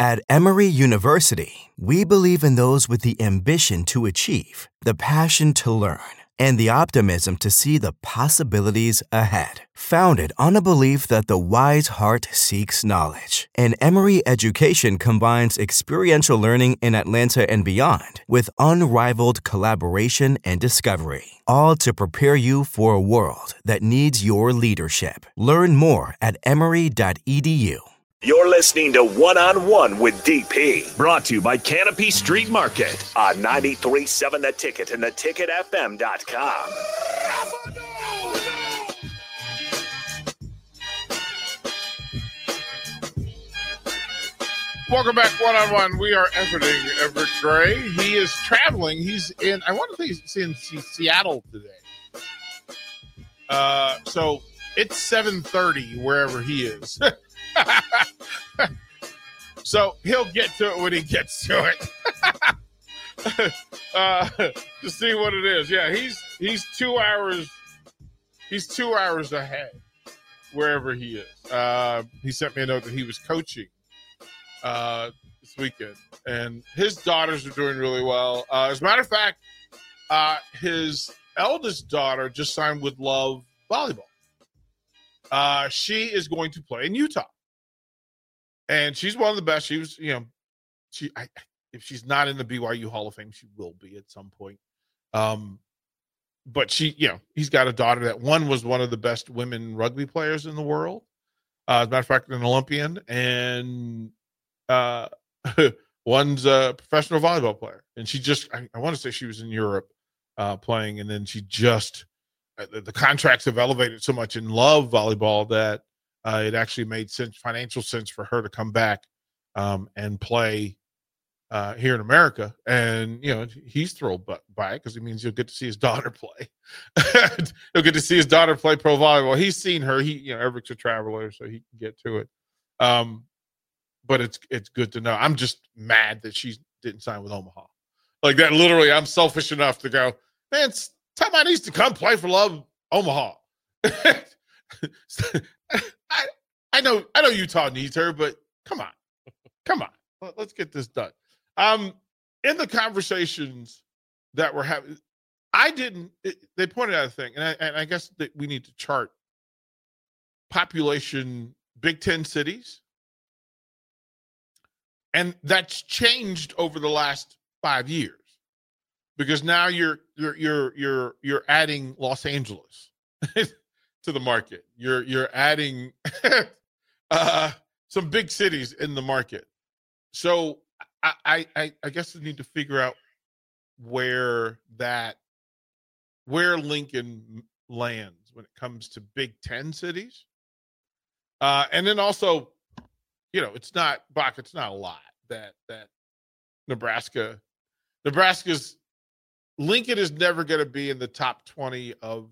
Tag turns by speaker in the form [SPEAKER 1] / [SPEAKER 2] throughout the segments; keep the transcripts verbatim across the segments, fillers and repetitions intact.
[SPEAKER 1] At Emory University, we believe in those with the ambition to achieve, the passion to learn, and the optimism to see the possibilities ahead. Founded on a belief that the wise heart seeks knowledge, and Emory education combines experiential learning in Atlanta and beyond with unrivaled collaboration and discovery, all to prepare you for a world that needs your leadership. Learn more at emory dot e d u.
[SPEAKER 2] You're listening to One on One with D P, brought to you by Canopy Street Market on ninety-three point seven The Ticket and the ticket f m dot com.
[SPEAKER 3] Welcome back, One on One. We are efforting Everett Gray. He is traveling. He's in, I want to think he's in Seattle today. Uh, so it's seven thirty wherever he is. So he'll get to it when he gets to it. uh, to see what it is. Yeah, he's he's two hours. He's two hours ahead wherever he is. Uh, he sent me a note that he was coaching uh, this weekend, and his daughters are doing really well. Uh, as a matter of fact, uh, his eldest daughter just signed with Love Volleyball. Uh, she is going to play in Utah. And she's one of the best. She was, you know, she I, if she's not in the B Y U Hall of Fame, she will be at some point. Um, but she, you know, he's got a daughter that one was one of the best women rugby players in the world. Uh, as a matter of fact, an Olympian, and uh, one's a professional volleyball player. And she just, I, I want to say she was in Europe uh, playing, and then she just, uh, the, the contracts have elevated so much in Love Volleyball that Uh, it actually made sense, financial sense for her to come back um, and play uh, here in America. And, you know, he's thrilled by it because it means he'll get to see his daughter play. He'll get to see his daughter play pro volleyball. He's seen her. He, you know, Everett's a traveler, so he can get to it. Um, but it's it's good to know. I'm just mad that she didn't sign with Omaha. Like that, literally, I'm selfish enough to go, man, somebody needs to come play for Love Omaha. I, I know I know Utah needs her, but come on. Come on. Let's get this done. Um, in the conversations that we're having, I didn't, it, they pointed out a thing, and I, and I guess that we need to chart population Big Ten cities. And that's changed over the last five years because now you're, you're, you're, you're, you're adding Los Angeles to the market. You're you're adding uh, some big cities in the market. So I, I I guess we need to figure out where that where Lincoln lands when it comes to Big Ten cities. Uh, and then also, you know, it's not Bach, it's not a lot that that Nebraska Nebraska's Lincoln is never going to be in the top twenty of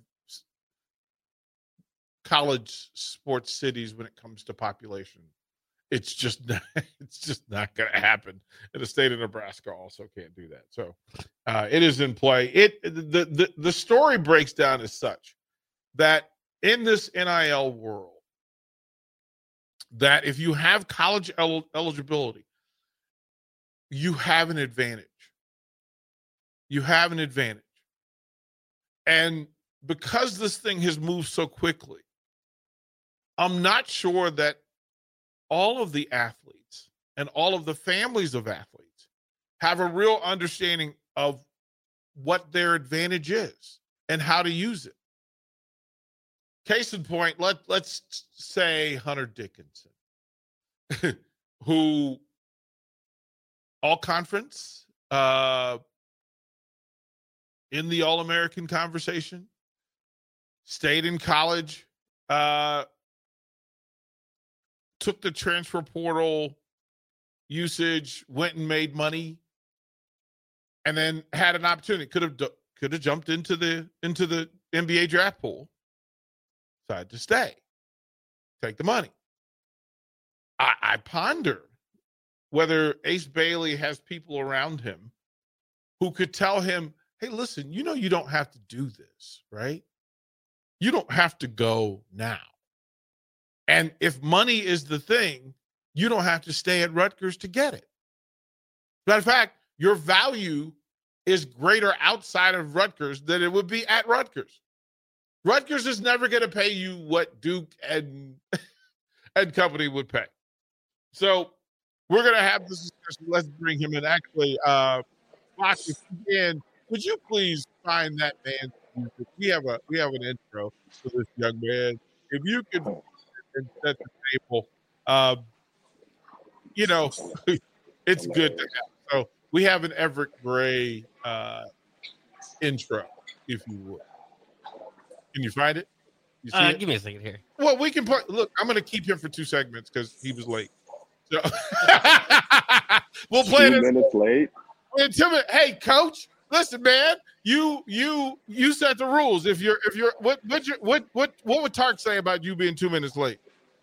[SPEAKER 3] college sports cities when it comes to population. It's just not, it's just not going to happen. And the state of Nebraska also can't do that. So uh, it is in play. It the, the the story breaks down as such that in this N I L world, that if you have college el- eligibility, you have an advantage. You have an advantage. And because this thing has moved so quickly, I'm not sure that all of the athletes and all of the families of athletes have a real understanding of what their advantage is and how to use it. Case in point, let, let's say Hunter Dickinson, who all conference, uh, in the All-American conversation, stayed in college, uh, took the transfer portal usage, went and made money, and then had an opportunity. Could have could have jumped into the into the N B A draft pool. Decided to stay, take the money. I, I ponder whether Ace Bailey has people around him who could tell him, "Hey, listen, you know you don't have to do this, right? You don't have to go now. And if money is the thing, you don't have to stay at Rutgers to get it. Matter of fact, your value is greater outside of Rutgers than it would be at Rutgers. Rutgers is never going to pay you what Duke and, and company would pay. So we're going to have this discussion. Let's bring him in. Actually, uh, Fox, if you can, would you please find that man? We have a we have an intro for this young man. If you could set the table, um, you know, it's good to have. So we have an Everett Gray uh, intro, if you would. Can you find it? You see
[SPEAKER 4] uh,
[SPEAKER 3] it?
[SPEAKER 4] Give me a second here.
[SPEAKER 3] Well, we can put. Look, I'm going to keep him for two segments because he was late. So we'll play
[SPEAKER 5] two
[SPEAKER 3] it.
[SPEAKER 5] minutes late.
[SPEAKER 3] Hey, coach, listen, man. You you you set the rules. If you're if you're what what what what what would Tark say about you being two minutes late?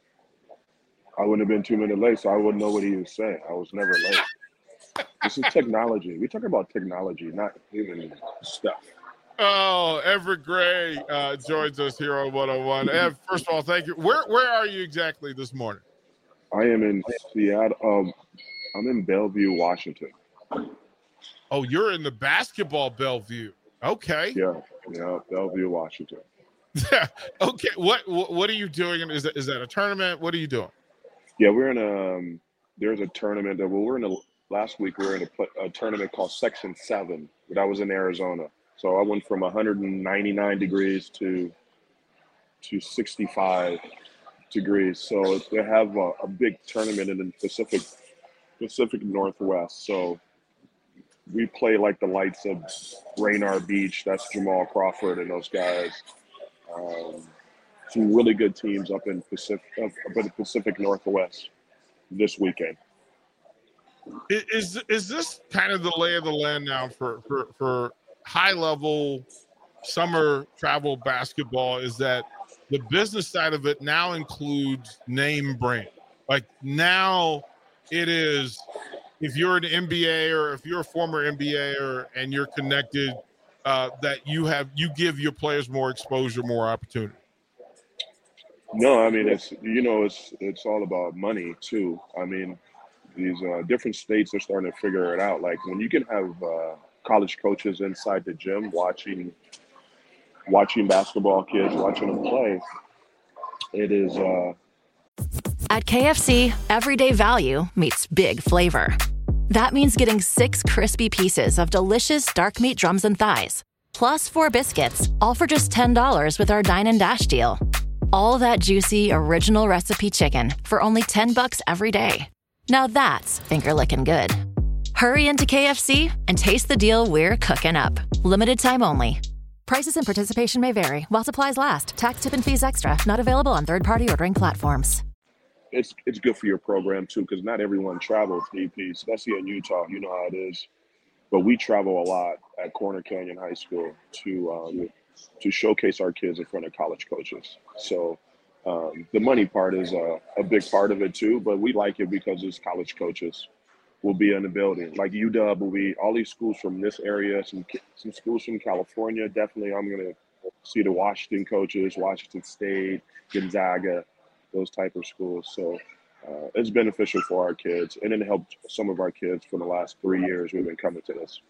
[SPEAKER 5] I wouldn't have been two minutes late, so I wouldn't know what he was saying. I was never late. This is technology. We're talking about technology, not human stuff.
[SPEAKER 3] Oh, Everett Gray uh, joins us here on one oh one. Ev, first of all, thank you. Where where are you exactly this morning?
[SPEAKER 5] I am in Seattle. Um, I'm in Bellevue, Washington.
[SPEAKER 3] Oh, you're in the basketball Bellevue. Okay.
[SPEAKER 5] Yeah, yeah, Bellevue, Washington.
[SPEAKER 3] Okay. What, what what are you doing? Is that is that a tournament? What are you doing?
[SPEAKER 5] Yeah, we're in a. Um, there's a tournament that well, we're in a. Last week we were in a, a tournament called Section Seven. That was in Arizona. So I went from one hundred ninety-nine degrees to to sixty-five degrees. So they have a, a big tournament in the Pacific Pacific Northwest. So we play like the lights of Rainier Beach. That's Jamal Crawford and those guys. Um, some really good teams up in Pacific up in the Pacific Northwest this weekend.
[SPEAKER 3] Is is this kind of the lay of the land now for for, for high level summer travel basketball? Is that the business side of it now includes name brand? Like now it is, if you're an N B A or if you're a former N B A or and you're connected, uh, that you have you give your players more exposure, more opportunity.
[SPEAKER 5] No, I mean it's you know it's it's all about money too. I mean these uh, different states are starting to figure it out. Like when you can have uh, college coaches inside the gym watching watching basketball kids, watching them play, it is. Uh...
[SPEAKER 6] At K F C, everyday value meets big flavor. That means getting six crispy pieces of delicious dark meat drums and thighs, plus four biscuits, all for just ten dollars with our Dine and Dash deal. All that juicy, original recipe chicken for only ten bucks every day. Now that's finger-licking good. Hurry into K F C and taste the deal we're cooking up. Limited time only. Prices and participation may vary while supplies last. Tax, tip, and fees extra. Not available on third-party ordering platforms.
[SPEAKER 5] It's it's good for your program too, because not everyone travels, D P, especially in Utah. You know how it is. But we travel a lot at Corner Canyon High School to um, to showcase our kids in front of college coaches. So um, the money part is a, a big part of it too, but we like it because it's college coaches will be in the building. Like U W will be all these schools from this area, some some schools from California. Definitely, I'm going to see the Washington coaches, Washington State, Gonzaga, those type of schools. So uh, it's beneficial for our kids, and it helped some of our kids for the last three years we've been coming to this.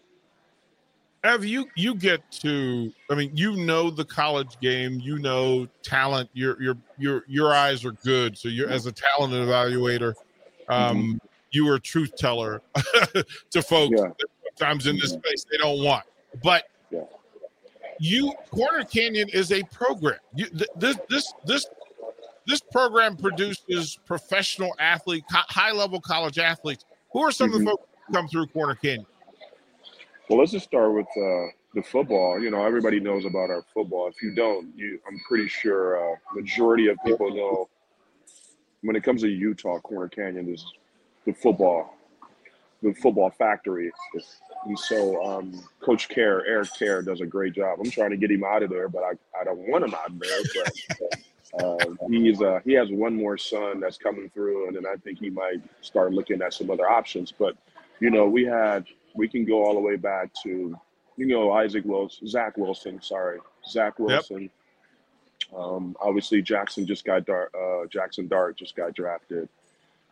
[SPEAKER 3] Ev, you you get to, I mean, you know the college game, you know talent. Your your your your eyes are good. So you're as a talent evaluator, um, mm-hmm. you are a truth teller to folks
[SPEAKER 5] yeah.
[SPEAKER 3] that sometimes in this space they don't want. But
[SPEAKER 5] yeah.
[SPEAKER 3] you, Corner Canyon is a program. You, th- this this this this program produces professional athlete, co- high level college athletes. Who are some mm-hmm. of the folks who come through Corner Canyon?
[SPEAKER 5] Well, let's just start with uh, the football. You know, everybody knows about our football. If you don't, you, I'm pretty sure uh, majority of people know when it comes to Utah, Corner Canyon is the football, the football factory. And so um, Coach Kerr, Eric Kerr, does a great job. I'm trying to get him out of there, but I, I don't want him out of there. But uh, he's uh, he has one more son that's coming through, and then I think he might start looking at some other options. But, you know, we had – we can go all the way back to, you know, Isaac Wilson, Zach Wilson, sorry, Zach Wilson. Yep. Um, obviously, Jackson just got Dart, uh, Jackson Dart just got drafted.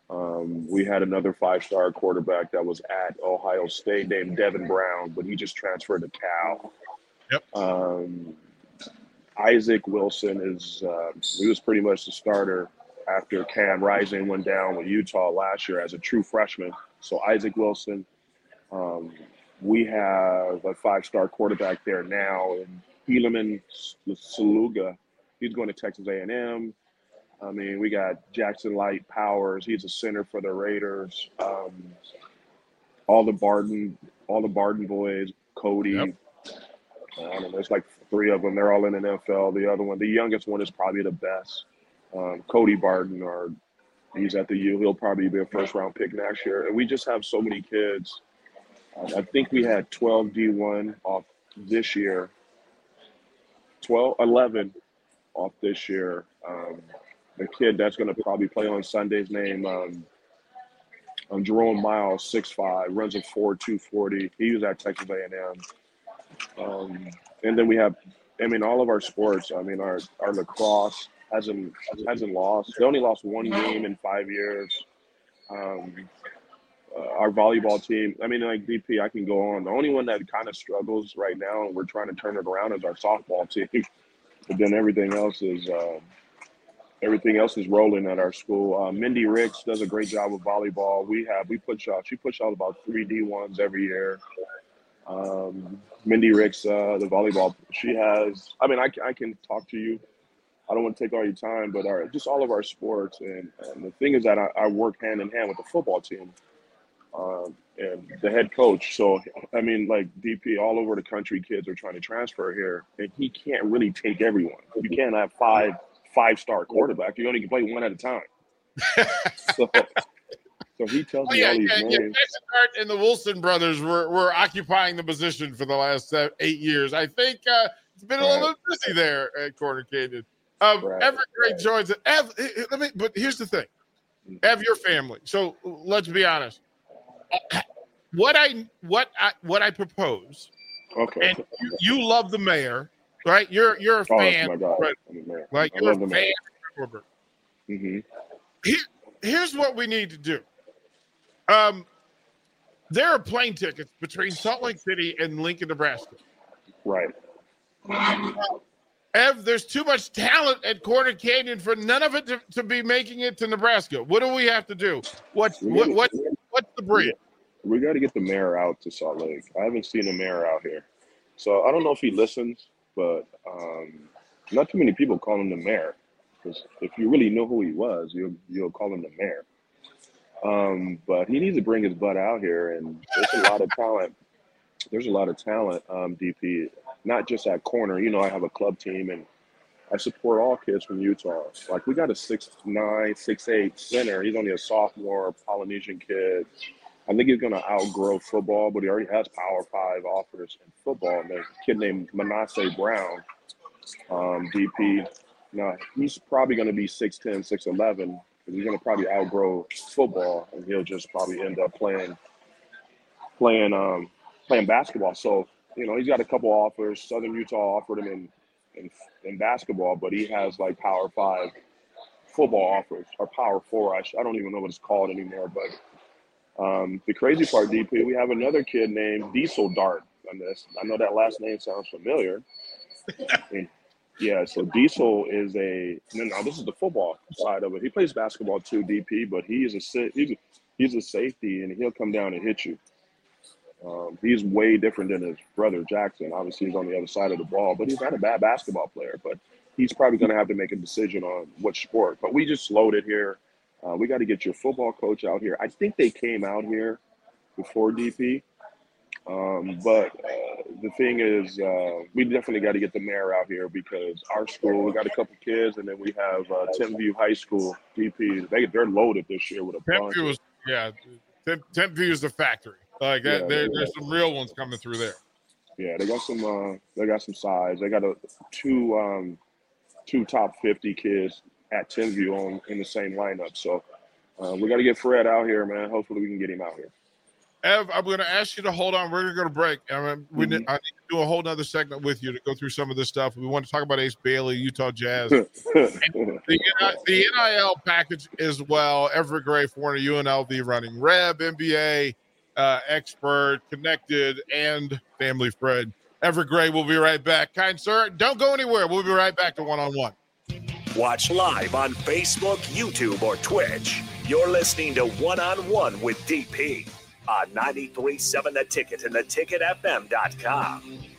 [SPEAKER 5] Um, we had another five-star quarterback that was at Ohio State named Devin Brown, but he just transferred to Cal.
[SPEAKER 3] Yep.
[SPEAKER 5] Um, Isaac Wilson is uh, he was pretty much the starter after Cam Rising went down with Utah last year as a true freshman. So Isaac Wilson. Um, we have a five-star quarterback there now, and Helaman Saluga. He's going to Texas A and M. I mean, we got Jackson Light Powers. He's a center for the Raiders. Um, all the Barden, all the Barden boys, Cody.
[SPEAKER 3] Yep.
[SPEAKER 5] I don't know. There's like three of them. They're all in the N F L. The other one, the youngest one, is probably the best. Um, Cody Barden, or he's at the U. He'll probably be a first-round pick next year. And we just have so many kids. Uh, I think we had twelve D one off this year. twelve, eleven off this year. Um, the kid that's going to probably play on Sunday's name, um, um, Jerome Miles, six five, runs a four two forty. He was at Texas A and M. Um, and then we have, I mean, all of our sports. I mean, our, our lacrosse hasn't hasn't lost. They only lost one game in five years. Um, uh, our volleyball team, I mean, like D P, I can go on. The only one that kind of struggles right now, and we're trying to turn it around, is our softball team. But then everything else is uh, everything else is rolling at our school. Uh, Mindy Ricks does a great job with volleyball. We have we push out she push out about three D ones every year. Um, Mindy Ricks, uh, the volleyball, she has. I mean, I, I can talk to you. I don't want to take all your time, but our, just all of our sports. And, and the thing is that I, I work hand in hand with the football team um, and the head coach. So, I mean, like D P, all over the country, kids are trying to transfer here, and he can't really take everyone. You can't have five five-star quarterback. You only can play one at a time. so, so he tells
[SPEAKER 3] oh,
[SPEAKER 5] me
[SPEAKER 3] yeah,
[SPEAKER 5] all these
[SPEAKER 3] yeah,
[SPEAKER 5] names.
[SPEAKER 3] yeah. Mexican and the Wilson brothers were, were occupying the position for the last uh, eight years. I think uh, it's been a
[SPEAKER 5] Right.
[SPEAKER 3] little busy there at Corner Canyon. Um,
[SPEAKER 5] Right,
[SPEAKER 3] Everett Gray
[SPEAKER 5] right.
[SPEAKER 3] joins it. Ev, let me, but here's the thing. Ev, your family. So let's be honest. What I what I what I propose,
[SPEAKER 5] Okay.
[SPEAKER 3] and you, you love the mayor, right? You're you're a
[SPEAKER 5] Oh,
[SPEAKER 3] fan,
[SPEAKER 5] my God.
[SPEAKER 3] right?
[SPEAKER 5] I'm a man.
[SPEAKER 3] Like
[SPEAKER 5] I
[SPEAKER 3] you're
[SPEAKER 5] love
[SPEAKER 3] a
[SPEAKER 5] the
[SPEAKER 3] fan.
[SPEAKER 5] man. Mm-hmm.
[SPEAKER 3] Here, here's what we need to do. Um, there are plane tickets between Salt Lake City and Lincoln, Nebraska.
[SPEAKER 5] Right.
[SPEAKER 3] Ev, there's too much talent at Corner Canyon for none of it to, to be making it to Nebraska. What do we have to do? What's
[SPEAKER 5] We
[SPEAKER 3] what
[SPEAKER 5] need-
[SPEAKER 3] what what's the bridge?
[SPEAKER 5] We got to get the mayor out to Salt Lake. I haven't seen the mayor out here. So I don't know if he listens, but um, not too many people call him the mayor. Because if you really know who he was, you'll, you'll call him the mayor. Um, but he needs to bring his butt out here, and there's a lot of talent. There's a lot of talent, um, D P, not just at corner. You know, I have a club team, and I support all kids from Utah. Like, we got a six nine, six eight center. He's only a sophomore, Polynesian kid. I think he's going to outgrow football, but he already has Power Five offers in football. And there's a kid named Manasseh Brown, um, D P. Now, he's probably going to be six ten, six eleven. He's going to probably outgrow football, and he'll just probably end up playing playing um, playing basketball. So, you know, he's got a couple offers. Southern Utah offered him in, in in basketball, but he has like Power Five football offers, or Power Four. I, sh- I don't even know what it's called anymore. But um, the crazy part, D P, we have another kid named Diesel Dart on this. I know that last name sounds familiar. And, yeah, so Diesel is a no, no. This is the football side of it. He plays basketball too, D P, but he is a si- he's a, he's a safety, and he'll come down and hit you. Um, he's way different than his brother Jackson. Obviously, he's on the other side of the ball, but he's not a bad basketball player. But he's probably going to have to make a decision on which sport. But we just slowed it here. Uh, we got to get your football coach out here. I think they came out here before D P. Um, but uh, the thing is, uh, we definitely got to get the mayor out here, because our school, we got a couple kids, and then we have uh, Tenview High School, D P. They, they're loaded this year with a bunch.
[SPEAKER 3] Tenview is yeah, Temp- Tenview is the factory. Like that,
[SPEAKER 5] Yeah,
[SPEAKER 3] there,
[SPEAKER 5] yeah.
[SPEAKER 3] there's some real ones coming through there.
[SPEAKER 5] Yeah, they got some. Uh, they got some size. They got a two um, two top fifty kids at Tenview on in the same lineup. So uh, we got to get Fred out here, man. Hopefully, we can get him out here.
[SPEAKER 3] Ev, I'm going to ask you to hold on. We're going to go to break. I, mean, we
[SPEAKER 5] Mhm.
[SPEAKER 3] need, I need to do a whole nother segment with you to go through some of this stuff. We want to talk about Ace Bailey, Utah Jazz, the, the N I L package as well. Everett Gray, former U N L V running rep, N B A uh, expert, connected, and family friend. Everett Gray will be right back. Kind sir, don't go anywhere. We'll be right back to one-on-one.
[SPEAKER 2] Watch live on Facebook, YouTube, or Twitch. You're listening to One on One with D P on ninety-three point seven The Ticket and the ticket f m dot com.